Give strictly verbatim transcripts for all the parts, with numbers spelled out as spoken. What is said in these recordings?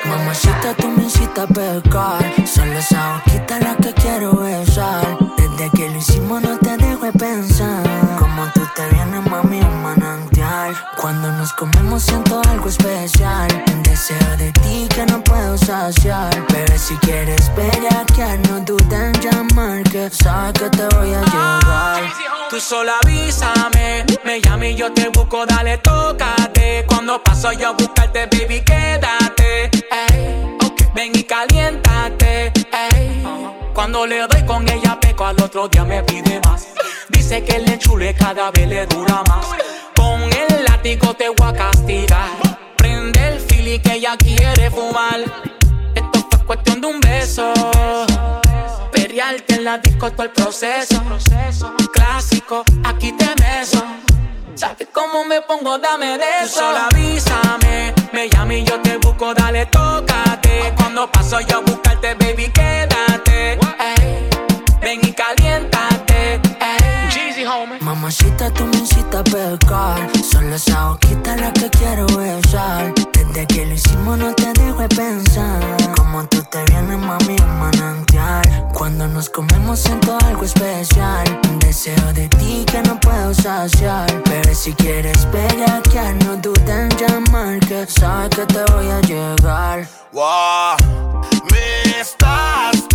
Mamacita, tú me incitas a pecar. Solo esa boquita la que quiero besar. Desde que lo hicimos no te dejo de pensar. Como tú te vienes, mami, un manantial. Cuando nos comemos siento algo especial. Un deseo de ti que no puedo saciar. Bebé, si quieres bellaquear, no dudes en llamar, que sabes que te voy a llevar. Tú solo avísame, me llama y yo te busco, dale, tócate. Cuando paso yo a buscarte, baby, quédate. Ey, okay. Ven y caliéntate. Ey. Cuando le doy con ella peco, al otro día me pide más. Dice que le chule cada vez le dura más. Con el látigo te voy a castigar. Prende el fili que ella quiere fumar. Esto fue cuestión de un beso. Periarte en la disco todo el proceso. Clásico, aquí te beso. ¿Sabes cómo me pongo? Dame de eso. Tú solo avísame, me llama y yo te busco, dale, tócate. Cuando paso yo a buscarte, baby, quédate. Ey, ven y caliéntate. Ey, Jeezy, homie. Mamacita, tú me incitas a pecar. Solo esa boquita la que quiero besar. Desde que lo hicimos no te dejo de pensar. Como tú te vienes, mami, un manantial. Cuando nos comemos siento algo especial. Un deseo de ti que no puedo saciar. Bebé, si quieres bellaquear, no dudes en llamar, que sabes que te voy a llegar. Wow, me estás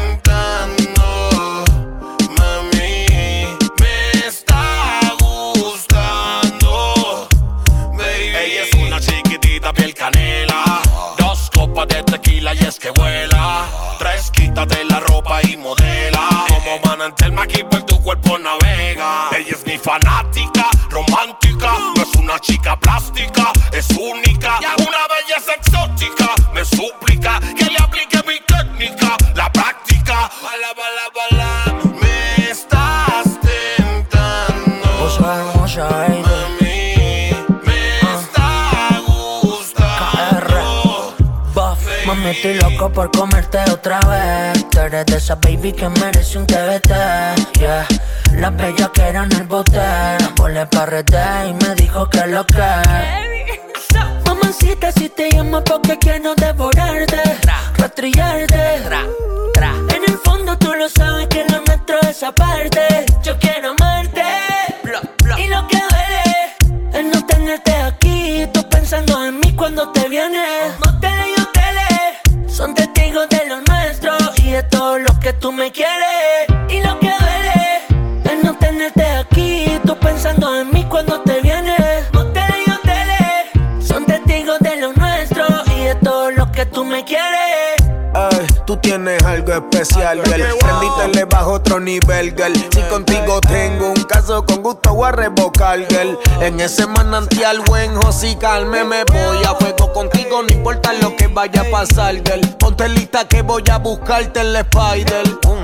tentando, mami, me está gustando, baby. Ella es una chiquitita piel canela, dos copas de tequila y es que vuela. Tres, quítate la ropa y modela. Como manantial Maquipo, tu cuerpo navega. Ella es mi fanática, romántica. No es una chica plástica, es única. Una belleza exótica. Me suplica que le aplique mi técnica. La práctica. Bala, bala, bala. Me estás tentando. Vos hermosa, baby. Mami, me uh. está gustando. Buff. Mami, estoy loco por comerte otra vez. Tú eres de esa baby que merece un T V T, yeah. La bella que era en el bote, ponle pa' rete y me dijo que lo que. Mamacita, si te llamo porque quiero devorarte, rastrillarte. En el fondo tú lo sabes que lo nuestro es aparte. Yo quiero amarte, y lo que duele es no tenerte aquí. Tú pensando en mí cuando te vienes. Moteles y hoteles son testigos de lo nuestro y de todo lo que tú me quieres. Y lo que duele es no tenerte aquí. Tú pensando en mí cuando te vienes. Moteles y hoteles son testigos de lo nuestro y de todo lo que tú me quieres. Ay, tú tienes algo especial, girl. Prendiste le bajo otro nivel, girl. Si contigo tengo un caso, con gusto voy a revocar, girl. En ese manantial buen josical me me voy a fuego contigo, no importa lo que vaya a pasar, girl. Ponte lista que voy a buscarte en la Spider.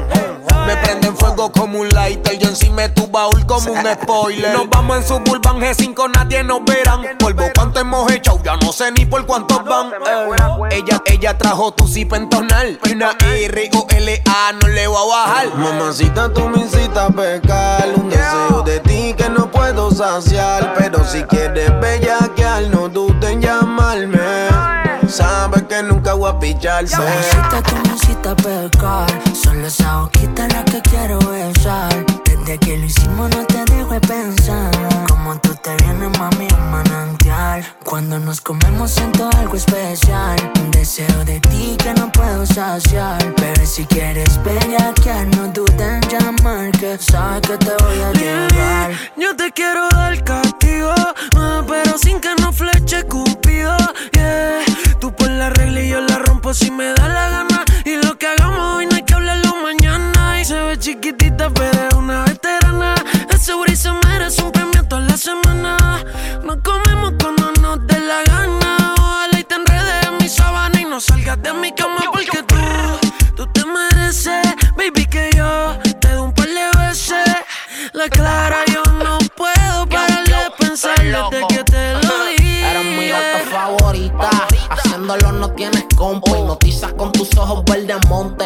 Me prenden fuego como un lighter. Yo encima de tu baúl como un spoiler. Nos vamos en Suburban G cinco, nadie nos verán. Polvo cuánto hemos echado, ya no sé ni por cuántos van. eh. Ella, ella trajo tu zip en tonal. Una R O L A no le voy a bajar. Mamacita, tú me incitas a pecar. Un deseo de ti que no puedo saciar. Pero si quieres bellaquear, no dudes en llamarme. Sabes que nunca voy a picharse. Mamacita, tú me incitas a pecar. Solo esa boquita la que quiero besar. Desde que lo hicimos no te dejo de pensar. Como tú te vienes, mami, un manantial. Cuando nos comemos siento algo especial. Un deseo de ti que no puedo saciar. Bebé, si quieres bellaquear, no dudes en llamar, que sabes que te voy a llevar. Yo te quiero dar castigo, uh, pero sin que no fleche Cupido, yeah. Tú por la regla y yo la rompo si me da la gana. Y lo que hagamos hoy no hay que hablarlo mañana. Y se ve chiquitita pero es una veterana. Ese brillo se merece un premio toda la semana. Nos comemos cuando nos dé la gana. Ojalá y te enredes en mi sábana y no salgas de mi cama porque tú, tú te mereces, baby, que yo te doy un par de veces. La clara yo no puedo parar de pensar desde que te lo dije. Eres mi auto favorita, haciéndolo no tienes compa. Hipnotizas con tus ojos verdes monte. El que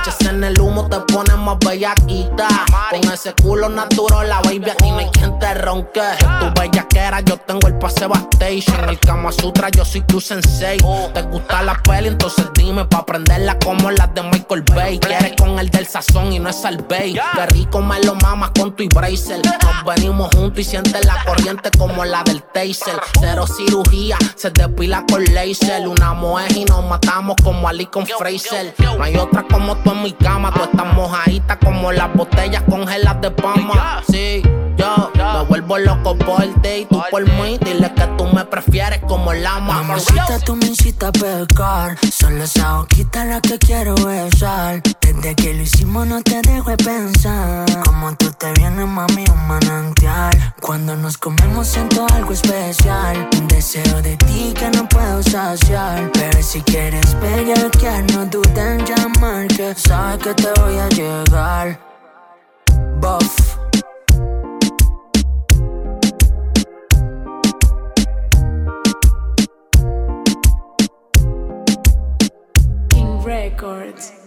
noches en el humo te pones más bellaquita. Con ese culo natural, la baby, aquí no hay quien te ronque. Tu bellaquera, yo tengo el pase Station. El Kama Sutra, yo soy tu sensei. Te gusta la peli, entonces dime pa' prenderla como las de Michael Bay. Quieres con el del sazón y no es Salvey. Qué rico me lo mamas con tu bracer. Nos venimos juntos y sientes la corriente como la del taser. Cero cirugía, se depila con laser. Una moej y nos matamos como Ali con Fraser. No hay otra como tú en mi cama. Tú estás mojadita como las botellas congeladas de Pama. Sí, yo me vuelvo loco por ti y tú por mí. Dile que tú me prefieres como la mamá. Mamacita, tú me incitas a pecar. Solo esa boquita la que quiero besar. Desde que lo hicimos no te dejo de pensar. Como tú te vienes, mami, un manantial. Cuando nos comemos siento algo especial. Un deseo de ti que no puedo saciar. Pero si quieres bellaquear, no dudes en llamar, que sabes que te voy a llegar. Buff. Records.